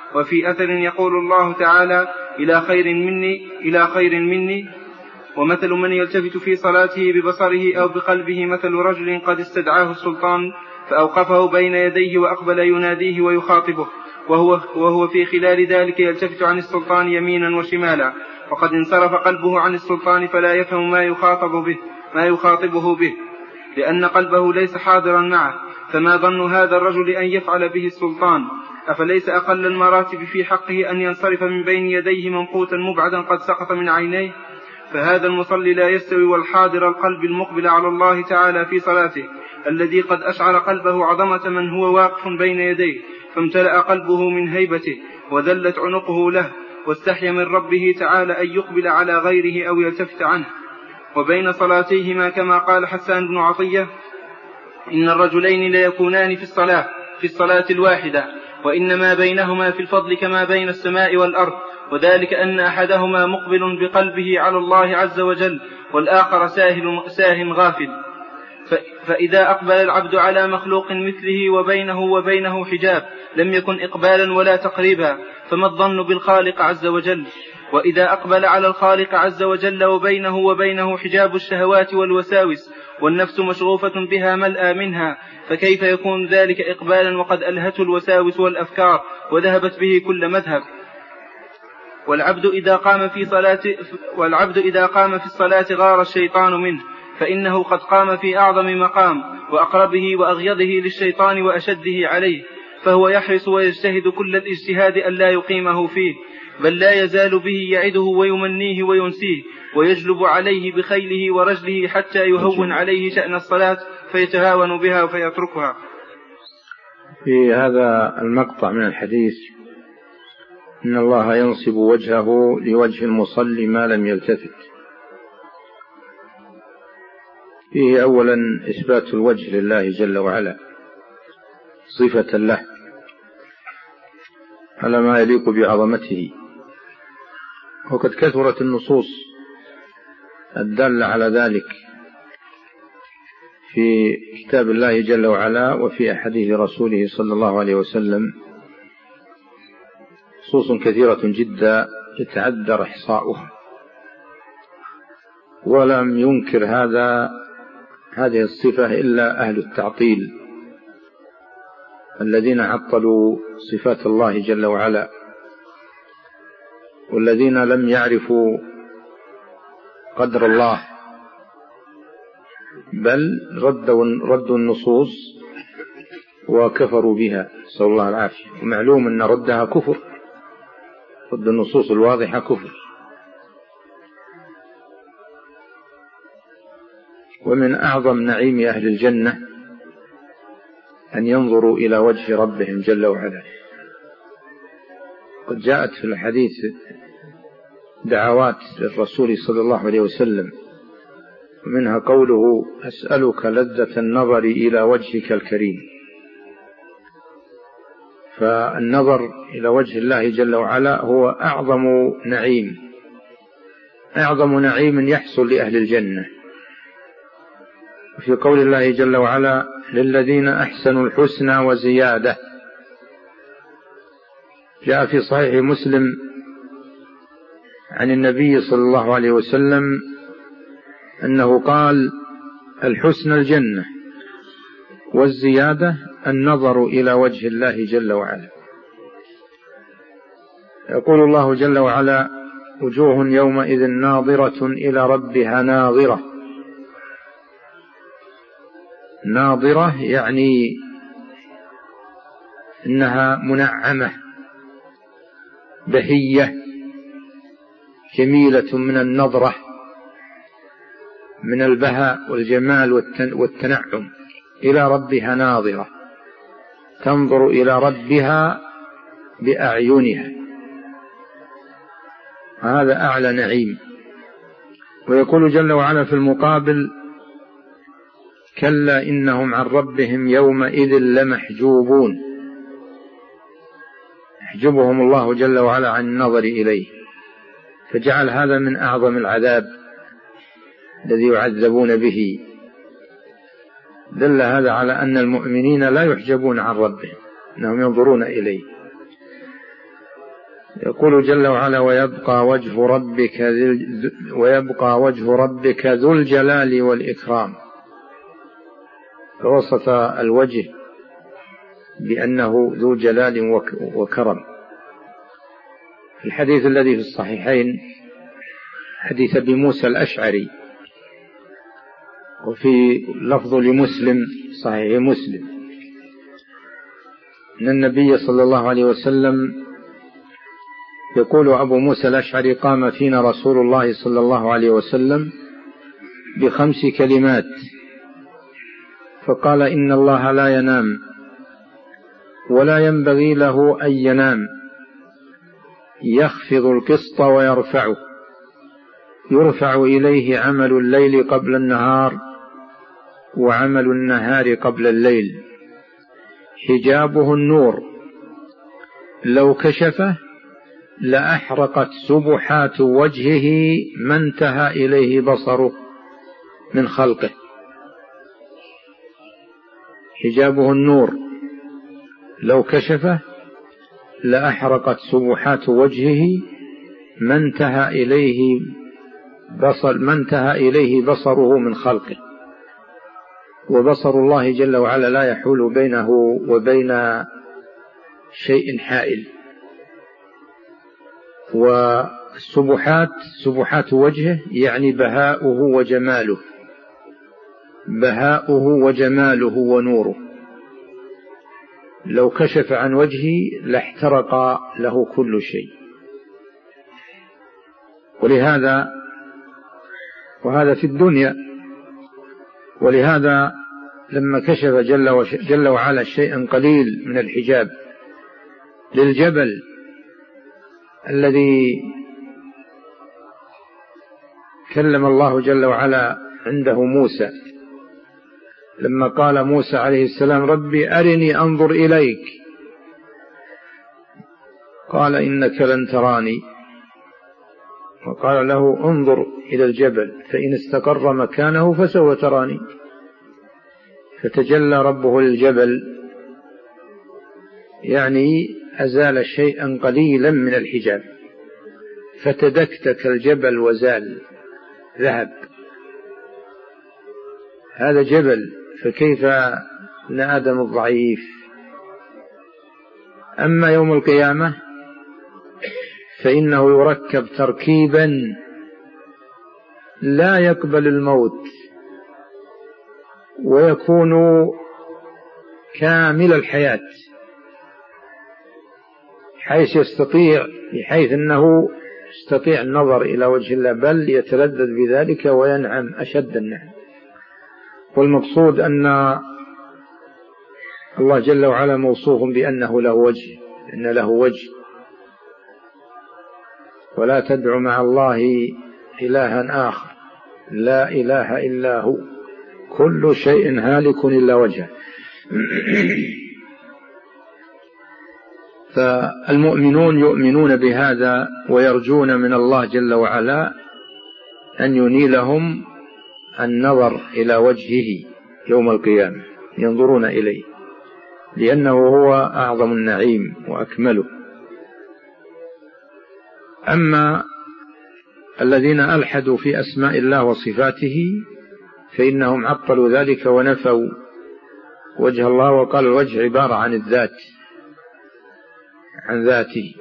وفي أثر يقول الله تعالى: إلى خير مني. ومثل من يلتفت في صلاته ببصره أو بقلبه مثل رجل قد استدعاه السلطان فأوقفه بين يديه وأقبل يناديه ويخاطبه، وهو في خلال ذلك يلتفت عن السلطان يمينا وشمالا، وقد انصرف قلبه عن السلطان فلا يفهم ما يخاطبه به، لأن قلبه ليس حاضرا معه. فما ظن هذا الرجل أن يفعل به السلطان؟ أفليس أقل المراتب في حقه أن ينصرف من بين يديه ممقوتا مبعدا قد سقط من عينيه؟ فهذا المصلي لا يستوي والحاضر القلب المقبل على الله تعالى في صلاته، الذي قد أشعر قلبه عظمة من هو واقف بين يديه، فامتلأ قلبه من هيبته وذلت عنقه له، واستحيا من ربه تعالى أن يقبل على غيره أو يلتفت عنه. وبين صلاتيهما كما قال حسان بن عطية: إن الرجلين ليكونان في الصلاة الواحدة، وإنما بينهما في الفضل كما بين السماء والأرض، وذلك أن أحدهما مقبل بقلبه على الله عز وجل، والآخر ساه غافل. فإذا أقبل العبد على مخلوق مثله وبينه حجاب لم يكن إقبالا ولا تقريبا، فما الظن بالخالق عز وجل؟ وإذا أقبل على الخالق عز وجل وبينه حجاب الشهوات والوساوس، والنفس مشغوفة بها ملأى منها، فكيف يكون ذلك إقبالا وقد ألهته الوساوس والأفكار وذهبت به كل مذهب؟ والعبد إذا قام في الصلاة غار الشيطان منه، فإنه قد قام في أعظم مقام وأقربه وأغيظه للشيطان وأشده عليه، فهو يحرص ويجتهد كل الاجتهاد ألا يقيمه فيه، بل لا يزال به يعده ويمنيه وينسيه، ويجلب عليه بخيله ورجله حتى يهون عليه شأن الصلاة فيتهاون بها فيتركها. في هذا المقطع من الحديث إن الله ينصب وجهه لوجه المصلي ما لم يلتفت. فيه أولا إثبات الوجه لله جل وعلا صفة له على ما يليق بعظمته، وقد كثرت النصوص الدالة على ذلك في كتاب الله جل وعلا وفي أحاديث رسوله صلى الله عليه وسلم، نصوص كثيرة جدا يتعذر إحصاؤها، ولم ينكر هذه الصفة إلا أهل التعطيل الذين عطلوا صفات الله جل وعلا، والذين لم يعرفوا قدر الله، بل ردوا النصوص وكفروا بها، نسأل الله العافية. ومعلوم أن ردها كفر، رد النصوص الواضحة كفر. ومن أعظم نعيم أهل الجنة أن ينظروا إلى وجه ربهم جل وعلا. قد جاءت في الحديث دعوات للرسول صلى الله عليه وسلم، ومنها قوله: أسألك لذة النظر إلى وجهك الكريم. فالنظر إلى وجه الله جل وعلا هو أعظم نعيم يحصل لأهل الجنة. في قول الله جل وعلا: للذين أحسنوا الحسنى وزيادة. جاء في صحيح مسلم عن النبي صلى الله عليه وسلم أنه قال: الحسنى الجنة، والزيادة النظر إلى وجه الله جل وعلا. يقول الله جل وعلا: وجوه يومئذ ناظرة إلى ربها ناظرة. ناظرة يعني إنها منعمة بهية جميلة من النظرة، من البهاء والجمال والتنعم. إلى ربها ناظرة، تنظر إلى ربها بأعينها، هذا أعلى نعيم. ويقول جل وعلا في المقابل: كلا إنهم عن ربهم يومئذ لمحجوبون. يحجبهم الله جل وعلا عن النظر إليه، فجعل هذا من أعظم العذاب الذي يعذبون به. دل هذا على أن المؤمنين لا يحجبون عن ربهم، أنهم ينظرون إليه. يقول جل وعلا: ويبقى وجه ربك ذو الجلال والإكرام. فوصف الوجه بأنه ذو جلال وكرم. الحديث الذي في الصحيحين حديث أبي موسى الأشعري، وفي لفظ لمسلم صحيح مسلم، أن النبي صلى الله عليه وسلم يقول أبو موسى الأشعري: قام فينا رسول الله صلى الله عليه وسلم ب5 كلمات فقال: إن الله لا ينام ولا ينبغي له أن ينام، يخفض القسط ويرفعه، يرفع إليه عمل الليل قبل النهار وعمل النهار قبل الليل، حجابه النور، لو كشفه لأحرقت سبحات وجهه ما انتهى إليه بصره من خلقه. حجابه النور، لو كشفه لأحرقت سبحات وجهه ما انتهى إليه بصره من خلقه. وبصر الله جل وعلا لا يحول بينه وبين شيء حائل. والسبحات سبحات وجهه يعني بهاؤه وجماله، بهاؤه وجماله ونوره، لو كشف عن وجهه لاحترق له كل شيء. ولهذا وهذا في الدنيا، ولهذا لما كشف جل وعلا شيئا قليل من الحجاب للجبل الذي كلم الله جل وعلا عنده موسى، لما قال موسى عليه السلام: ربي أرني أنظر إليك، قال: إنك لن تراني، وقال له: انظر إلى الجبل فإن استقر مكانه فسوف تراني. فتجلى ربه للجبل، يعني أزال شيئا قليلا من الحجاب، فتدكتك الجبل وزال، ذهب. هذا جبل، فكيف لآدم الضعيف؟ أما يوم القيامة فإنه يركب تركيبا لا يقبل الموت، ويكون كامل الحياة، بحيث أنه يستطيع النظر إلى وجه الله، بل يتلذذ بذلك وينعم أشد النعم. والمقصود أن الله جل وعلا موصوف بأنه له وجه، إن له وجه. ولا تدع مع الله إلها آخر، لا إله إلا هو، كل شيء هالك إلا وجهه. فالمؤمنون يؤمنون بهذا ويرجون من الله جل وعلا أن ينيلهم النظر إلى وجهه يوم القيامة، ينظرون إليه، لأنه هو أعظم النعيم وأكمله. أما الذين ألحدوا في أسماء الله وصفاته فإنهم عطلوا ذلك ونفوا وجه الله، وقال الوجه عبارة عن الذات، عن ذاته،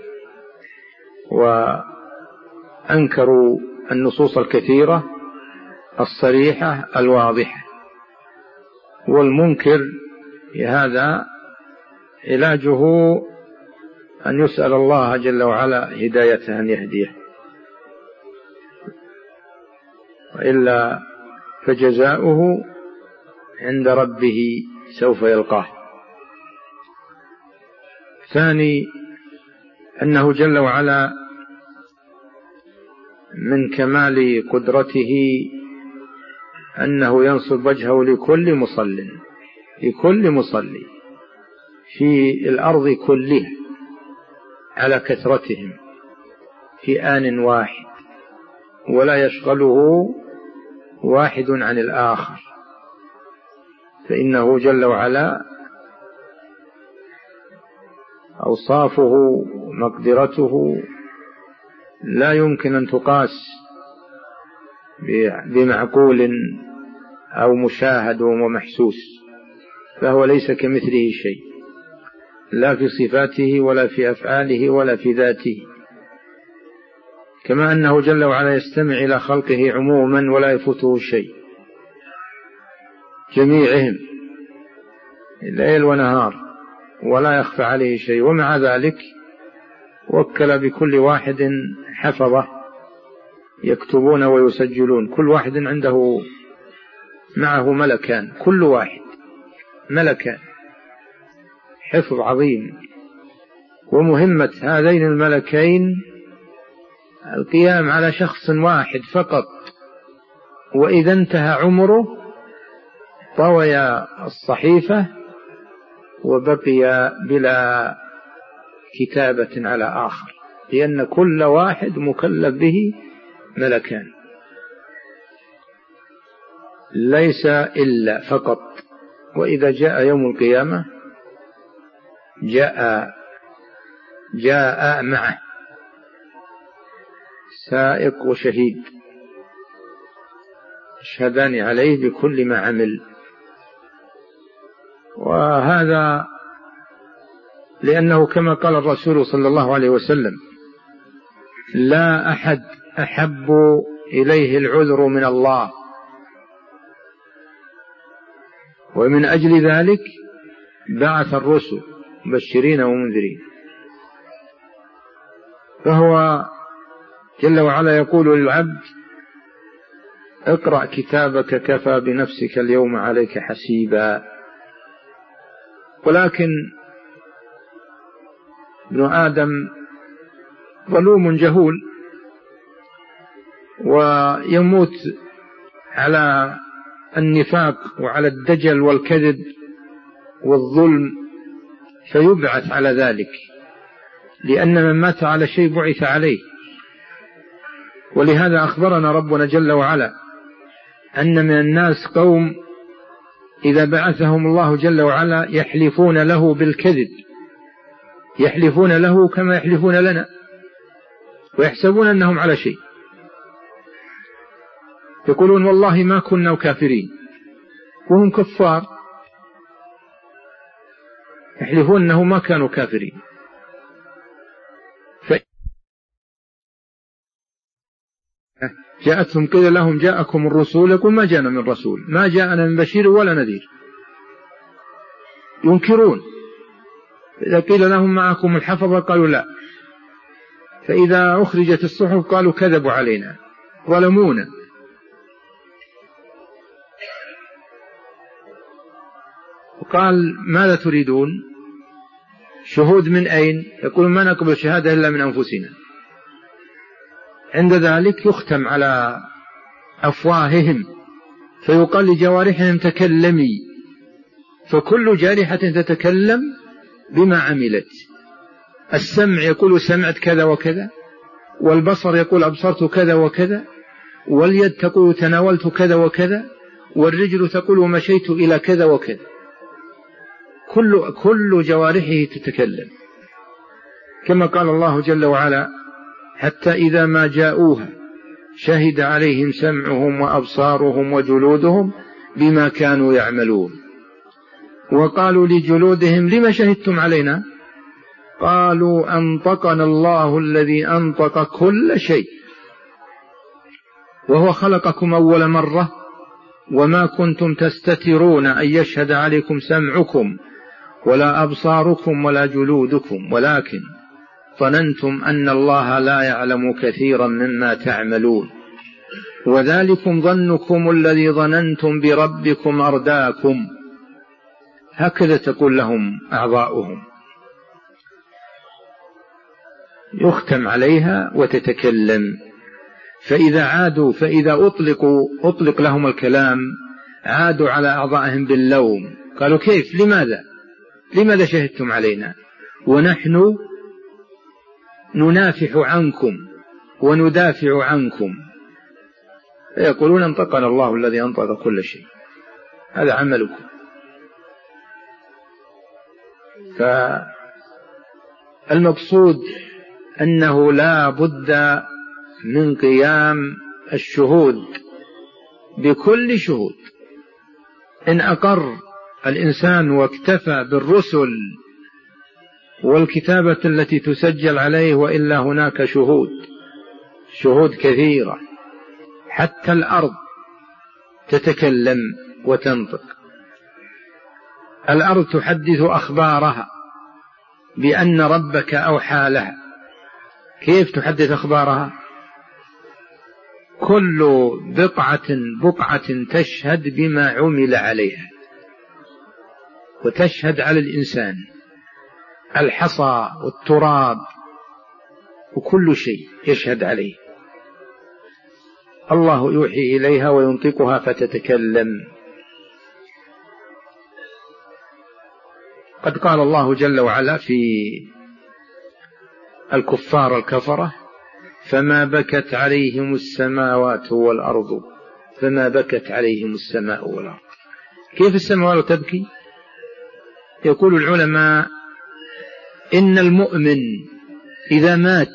وأنكروا النصوص الكثيرة الصريحة الواضحة. والمنكر هذا علاجه أن يسأل الله جل وعلا هدايته، أن يهديه، وإلا فجزاؤه عند ربه سوف يلقاه. ثاني، أنه جل وعلا من كمال قدرته أنه ينصب وجهه لكل مصلي في الأرض كلها على كثرتهم في آن واحد، ولا يشغله واحد عن الآخر، فإنه جل وعلا أوصافه مقدرته لا يمكن أن تقاس بمعقول أو مشاهد ومحسوس، فهو ليس كمثله شيء، لا في صفاته ولا في أفعاله ولا في ذاته. كما أنه جل وعلا يستمع إلى خلقه عموما ولا يفوته شيء، جميعهم ليل ونهار ولا يخفى عليه شيء، ومع ذلك وكل بكل واحد حفظه يكتبون ويسجلون، كل واحد عنده معه ملكان، كل واحد ملكان، حفظ عظيم. ومهمة هذين الملكين القيام على شخص واحد فقط، وإذا انتهى عمره طوي الصحيفة وبقي بلا كتابة على آخر، لأن كل واحد مكلف به ملكان، ليس إلا فقط. وإذا جاء يوم القيامة جاء معه سائق وشهيد يشهدان عليه بكل ما عمل. وهذا لأنه كما قال الرسول صلى الله عليه وسلم: لا أحد أحب إليه العذر من الله، ومن أجل ذلك بعث الرسل مبشرين ومنذرين. فهو جل وعلا يقول للعبد: اقرأ كتابك كفى بنفسك اليوم عليك حسيبا. ولكن ابن آدم ظلوم جهول، ويموت على النفاق وعلى الدجل والكذب والظلم، فيبعث على ذلك، لأن من مات على شيء بعث عليه. ولهذا أخبرنا ربنا جل وعلا أن من الناس قوم إذا بعثهم الله جل وعلا يحلفون له بالكذب، يحلفون له كما يحلفون لنا، ويحسبون أنهم على شيء، يقولون والله ما كنا كافرين وهم كفار، يحلفون أنه ما كانوا كافرين. جاءتهم قيل لهم جاءكم الرسول، يقول ما جاءنا من رسول، ما جاءنا من بشير ولا نذير، ينكرون. إذا قيل لهم معكم الحفظة قالوا لا، فإذا أخرجت الصحف قالوا كذبوا علينا ظلمونا. وقال ماذا تريدون؟ شهود من أين؟ يقولون ما نقبل شهادة إلا من أنفسنا. عند ذلك يختم على أفواههم فيقال لجوارحهم تكلمي، فكل جارحة تتكلم بما عملت. السمع يقول سمعت كذا وكذا، والبصر يقول أبصرت كذا وكذا، واليد تقول تناولت كذا وكذا، والرجل تقول مشيت إلى كذا وكذا، كل جوارحه تتكلم. كما قال الله جل وعلا: حتى إذا ما جاءوها شهد عليهم سمعهم وأبصارهم وجلودهم بما كانوا يعملون. وقالوا لجلودهم لما شهدتم علينا؟ قالوا أنطقنا الله الذي أنطق كل شيء وهو خلقكم أول مرة وما كنتم تستترون أن يشهد عليكم سمعكم ولا أبصاركم ولا جلودكم ولكن ظننتم أن الله لا يعلم كثيرا مما تعملون وذلكم ظنكم الذي ظننتم بربكم أرداكم. هكذا تقول لهم أعضاؤهم، يختم عليها وتتكلم. فإذا عادوا، فإذا أطلق لهم الكلام عادوا على أعضائهم باللوم، قالوا كيف؟ لماذا شهدتم علينا ونحن ننافح عنكم وندافع عنكم؟ يقولون انطقنا الله الذي أنطق كل شيء، هذا عملكم. المقصود أنه لا بد من قيام الشهود بكل شهود. إن أقر الإنسان واكتفى بالرسل والكتابة التي تسجل عليه، وإلا هناك شهود كثيرة، حتى الأرض تتكلم وتنطق. الأرض تحدث أخبارها بأن ربك أوحى لها. كيف تحدث أخبارها؟ كل بقعة تشهد بما عمل عليها، وتشهد على الإنسان، الحصى والتراب وكل شيء يشهد عليه. الله يوحي إليها وينطقها فتتكلم. قد قال الله جل وعلا في الكفار الكفرة: فما بكت عليهم السماوات والأرض. فما بكت عليهم السماء والأرض. كيف السماوات تبكي؟ يقول العلماء إن المؤمن إذا مات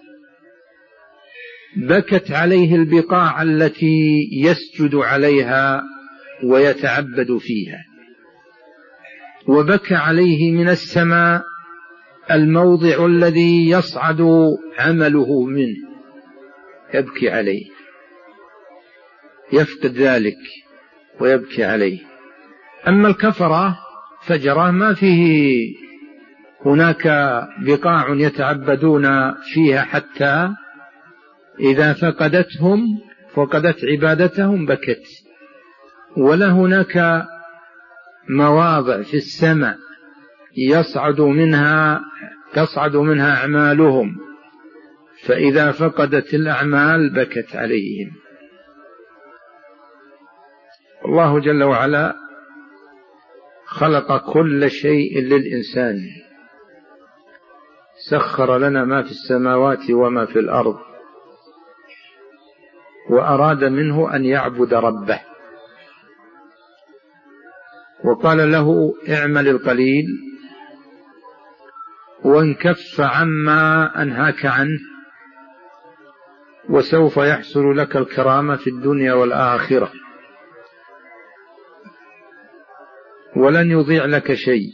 بكت عليه البقاع التي يسجد عليها ويتعبد فيها، وبكى عليه من السماء الموضع الذي يصعد عمله منه، يبكي عليه، يفقد ذلك ويبكي عليه. أما الكفرة فجرة ما فيه هناك بقاع يتعبدون فيها، حتى إذا فقدت عبادتهم بكت. ولا هناك مواضع في السماء تصعد منها أعمالهم، فإذا فقدت الأعمال بكت عليهم. الله جل وعلا خلق كل شيء للإنسان، سخر لنا ما في السماوات وما في الأرض، وأراد منه أن يعبد ربه، وقال له: اعمل القليل وانكف عما أنهاك عنه، وسوف يحصل لك الكرامة في الدنيا والآخرة، ولن يضيع لك شيء.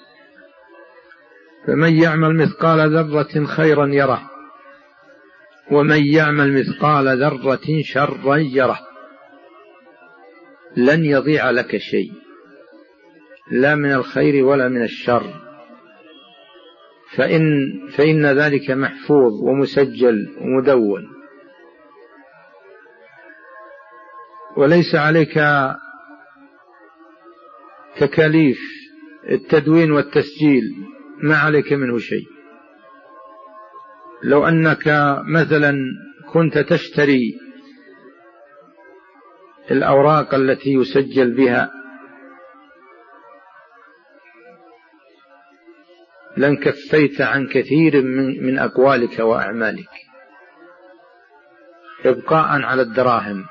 فمن يعمل مثقال ذرة خيرا يره، ومن يعمل مثقال ذرة شرا يره. لن يضيع لك شيء، لا من الخير ولا من الشر، فإن ذلك محفوظ ومسجل ومدون. وليس عليك تكاليف التدوين والتسجيل، ما عليك منه شيء. لو أنك مثلا كنت تشتري الأوراق التي يسجل بها لانكفيت عن كثير من أقوالك وأعمالك إبقاء على الدراهم،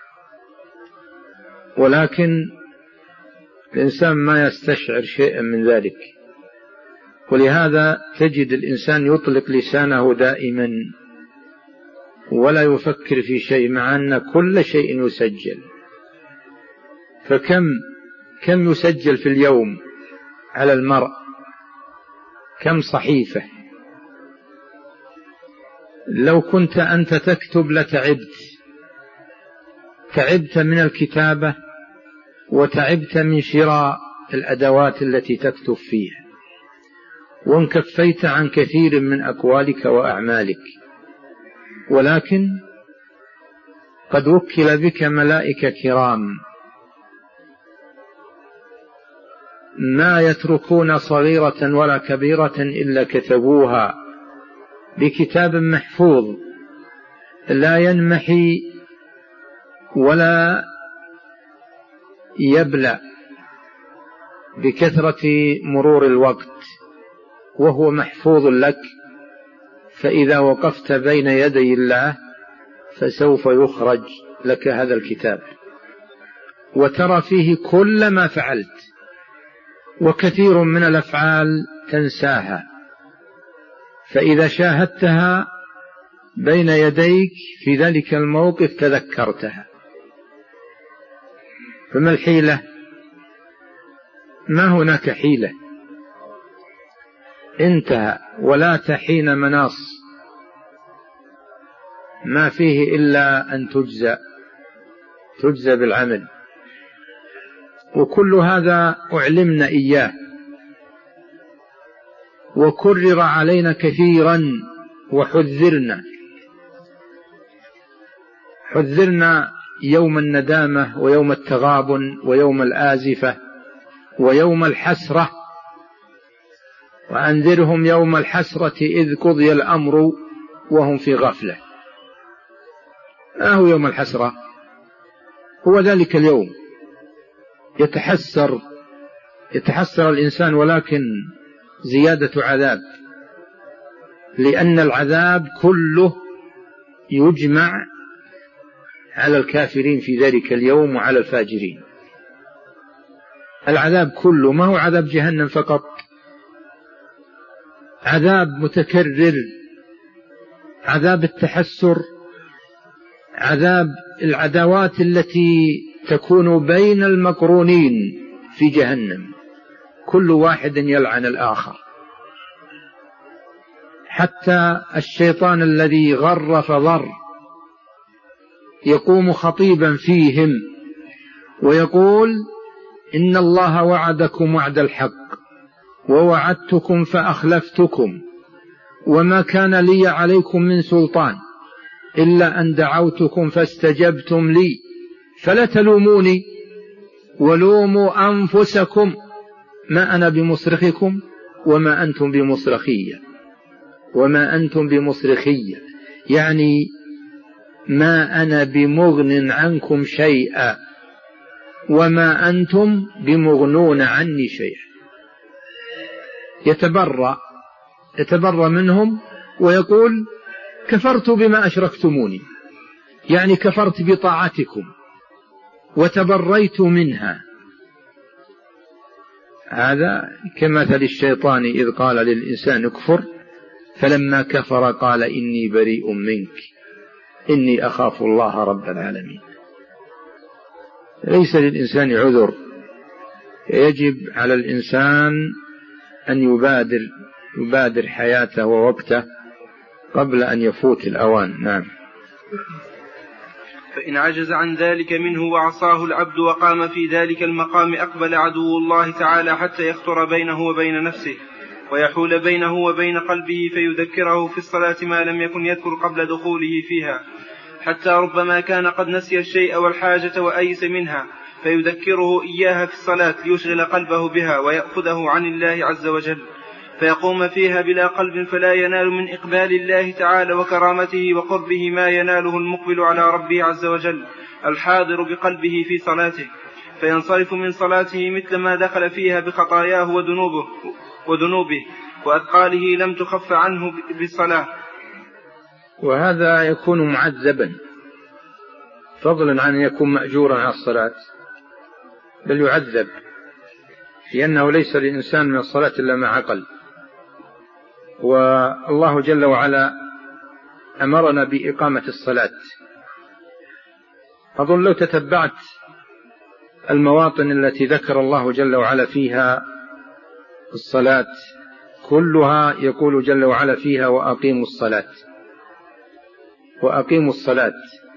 ولكن الإنسان ما يستشعر شيئا من ذلك. ولهذا تجد الإنسان يطلق لسانه دائما ولا يفكر في شيء، مع أن كل شيء يسجل. فكم يسجل في اليوم على المرء؟ كم صحيفة؟ لو كنت أنت تكتب تعبت من الكتابة، وتعبت من شراء الأدوات التي تكتب فيها، وانكفيت عن كثير من أقوالك وأعمالك. ولكن قد وكل بك ملائكة كرام ما يتركون صغيرة ولا كبيرة إلا كتبوها بكتاب محفوظ لا ينمحي ولا يبلى بكثرة مرور الوقت، وهو محفوظ لك. فإذا وقفت بين يدي الله فسوف يخرج لك هذا الكتاب، وترى فيه كل ما فعلت، وكثير من الأفعال تنساها فإذا شاهدتها بين يديك في ذلك الموقف تذكرتها. فما الحيلة؟ ما هناك حيلة، انتهى ولا تحين مناص، ما فيه إلا أن تجزى بالعمل. وكل هذا أعلمنا إياه وكرر علينا كثيرا، حذرنا يوم الندامة ويوم التغابن ويوم الآزفة ويوم الحسرة. وأنذرهم يوم الحسرة إذ قضي الأمر وهم في غفلة. هو يوم الحسرة، هو ذلك اليوم يتحسر الإنسان، ولكن زيادة عذاب، لأن العذاب كله يجمع على الكافرين في ذلك اليوم وعلى الفاجرين. العذاب كله ما هو عذاب جهنم فقط، عذاب متكرر، عذاب التحسر، عذاب العداوات التي تكون بين المقرونين في جهنم، كل واحد يلعن الآخر، حتى الشيطان الذي غر فضر يقوم خطيبا فيهم ويقول: إن الله وعدكم وعد الحق ووعدتكم فأخلفتكم وما كان لي عليكم من سلطان إلا أن دعوتكم فاستجبتم لي فلا تلوموني ولوموا أنفسكم ما أنا بمصرخكم وما أنتم بمصرخية، يعني ما أنا بمغن عنكم شيئا وما أنتم بمغنون عني شيئا. يتبرأ منهم ويقول: كفرت بما أشركتموني، يعني كفرت بطاعتكم وتبريت منها. هذا كمثل الشيطان إذ قال للإنسان اكفر فلما كفر قال إني بريء منك إني أخاف الله رب العالمين. ليس للإنسان عذر، يجب على الإنسان أن يبادر حياته ووقته قبل أن يفوت الأوان. نعم. فإن عجز عن ذلك منه وعصاه العبد وقام في ذلك المقام أقبل عدو الله تعالى حتى يخطر بينه وبين نفسه ويحول بينه وبين قلبه فيذكره في الصلاة ما لم يكن يذكر قبل دخوله فيها، حتى ربما كان قد نسي الشيء والحاجة وأيس منها فيذكره إياها في الصلاة ليشغل قلبه بها ويأخذه عن الله عز وجل، فيقوم فيها بلا قلب فلا ينال من إقبال الله تعالى وكرامته وقربه ما يناله المقبل على ربه عز وجل الحاضر بقلبه في صلاته، فينصرف من صلاته مثل ما دخل فيها بخطاياه وذنوبه وأثقاله لم تخف عنه بالصلاة. وهذا يكون معذبا، فضلا عن أن يكون مأجورا على الصلاة، بل يعذب، لأنه ليس للإنسان من الصلاة إلا ما عقل. والله جل وعلا أمرنا بإقامة الصلاة. أظن لو تتبعت المواطن التي ذكر الله جل وعلا فيها الصلاة كلها يقول جل وعلا فيها: وأقيموا الصلاة.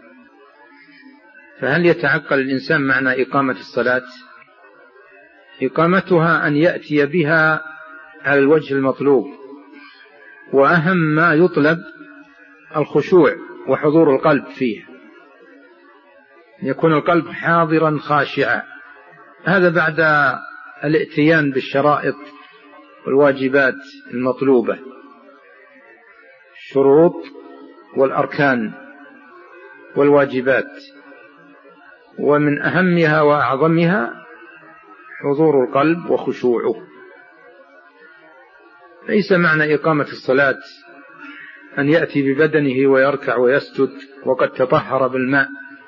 فهل يتعقل الإنسان معنى إقامة الصلاة؟ إقامتها أن يأتي بها على الوجه المطلوب، وأهم ما يطلب الخشوع وحضور القلب فيه، يكون القلب حاضرا خاشعا. هذا بعد الاتيان بالشرائط والواجبات المطلوبة، الشروط والأركان والواجبات، ومن أهمها وأعظمها حضور القلب وخشوعه. ليس معنى إقامة الصلاة أن يأتي ببدنه ويركع ويسجد وقد تطهر بالماء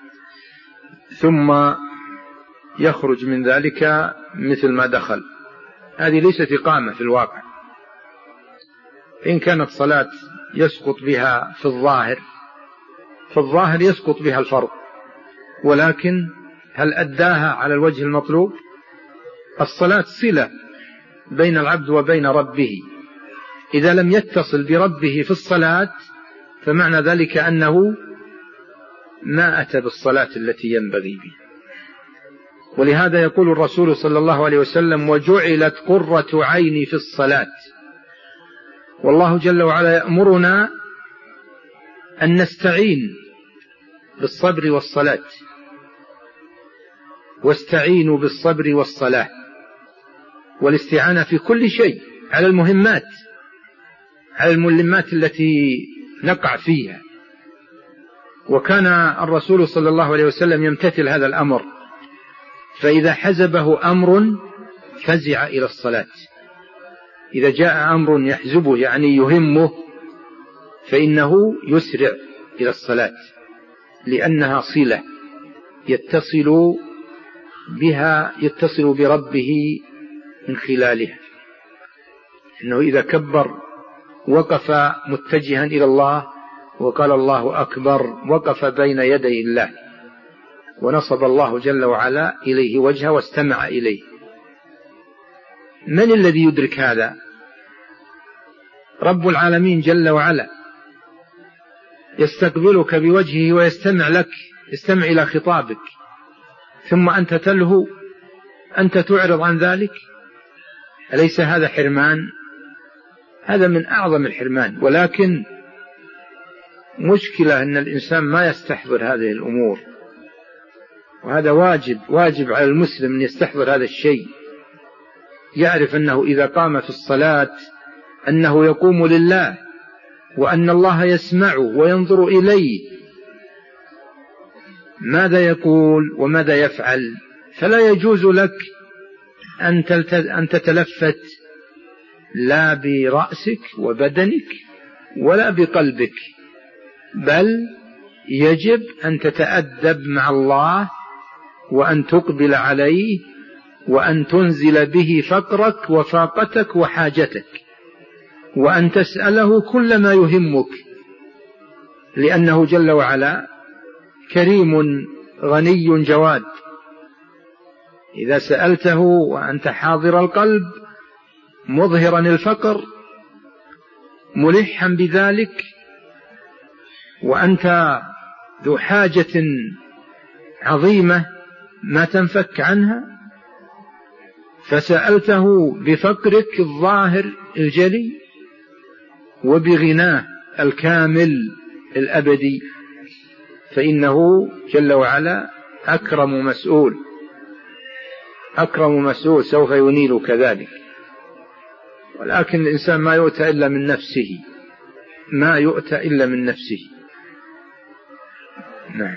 ثم يخرج من ذلك مثل ما دخل، هذه ليست إقامة في الواقع. إن كانت صلاة يسقط بها في الظاهر يسقط بها الفرض، ولكن هل أداها على الوجه المطلوب؟ الصلاة صلة بين العبد وبين ربه، إذا لم يتصل بربه في الصلاة فمعنى ذلك أنه ما أتى بالصلاة التي ينبغي به. ولهذا يقول الرسول صلى الله عليه وسلم: وجعلت قرة عيني في الصلاة. والله جل وعلا يأمرنا أن نستعين بالصبر والصلاة، واستعينوا بالصبر والصلاة، والاستعانة في كل شيء على الملمات التي نقع فيها. وكان الرسول صلى الله عليه وسلم يمتثل هذا الأمر، فإذا حزبه أمر فزع إلى الصلاة. إذا جاء أمر يحزبه يعني يهمه فإنه يسرع إلى الصلاة، لأنها صلة يتصل بربه من خلالها. إنه إذا كبر وقف متجها إلى الله وقال الله أكبر، وقف بين يدي الله ونصب الله جل وعلا إليه وجهه واستمع إليه. من الذي يدرك هذا؟ رب العالمين جل وعلا يستقبلك بوجهه ويستمع لك، يستمع إلى خطابك، ثم أنت تلهو، أنت تعرض عن ذلك. أليس هذا حرمان؟ هذا من أعظم الحرمان. ولكن مشكلة أن الإنسان ما يستحضر هذه الأمور، وهذا واجب على المسلم أن يستحضر هذا الشيء، يعرف أنه إذا قام في الصلاة أنه يقوم لله، وأن الله يسمعه وينظر إليه ماذا يقول وماذا يفعل. فلا يجوز لك أن تتلفت لا برأسك وبدنك ولا بقلبك، بل يجب أن تتأدب مع الله، وأن تقبل عليه، وأن تنزل به فقرك وفاقتك وحاجتك، وأن تسأله كل ما يهمك، لأنه جل وعلا كريم غني جواد. إذا سألته وأنت حاضر القلب مظهرا الفقر ملحا بذلك، وأنت ذو حاجة عظيمة ما تنفك عنها، فسألته بفقرك الظاهر الجلي وبغناه الكامل الأبدي، فإنه جل وعلا أكرم مسؤول سوف ينيل كذلك. ولكن الإنسان ما يؤتى إلا من نفسه. نعم.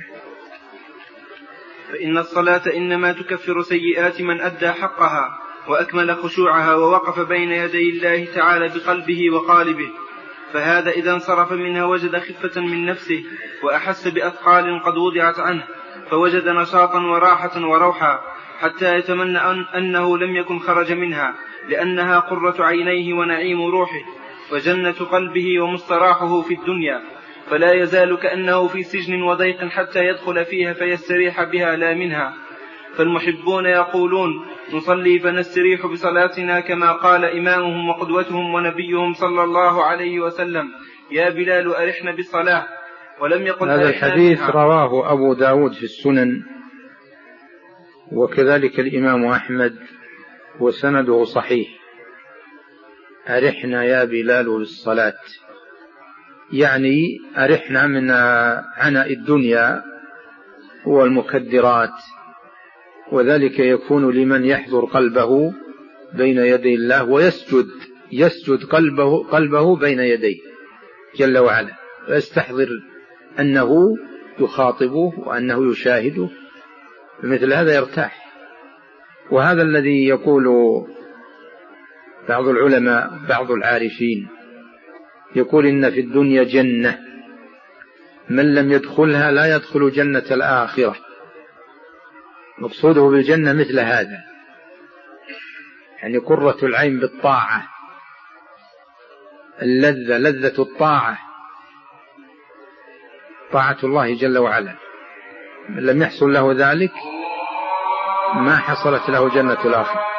فإن الصلاة إنما تكفر سيئات من أدى حقها وأكمل خشوعها ووقف بين يدي الله تعالى بقلبه وقالبه، فهذا إذا انصرف منها وجد خفة من نفسه وأحس بأثقال قد وضعت عنه، فوجد نشاطا وراحة وروحا، حتى يتمنى أنه لم يكن خرج منها، لأنها قرة عينيه ونعيم روحه وجنة قلبه ومستراحه في الدنيا، فلا يزال كأنه في سجن وضيق حتى يدخل فيها فيستريح بها لا منها. فالمحبون يقولون: نصلي فنستريح بصلاتنا، كما قال إمامهم وقدوتهم ونبيهم صلى الله عليه وسلم: يا بلال أرحنا بالصلاة. ولم يقل هذا الحديث رواه أبو داود في السنن، وكذلك الإمام أحمد، وسنده صحيح. أرحنا يا بلال بالصلاة، يعني أرحنا من عناء الدنيا والمكدرات، وذلك يكون لمن يحضر قلبه بين يدي الله ويسجد قلبه بين يديه جل وعلا، ويستحضر أنه يخاطبه وأنه يشاهده، مثل هذا يرتاح. وهذا الذي يقول بعض العلماء بعض العارفين، يقول: إن في الدنيا جنة من لم يدخلها لا يدخل جنة الآخرة. مقصوده بالجنة مثل هذا، يعني قرة العين بالطاعة، اللذة، لذة الطاعة، طاعة الله جل وعلا. من لم يحصل له ذلك ما حصلت له جنة الآخرة.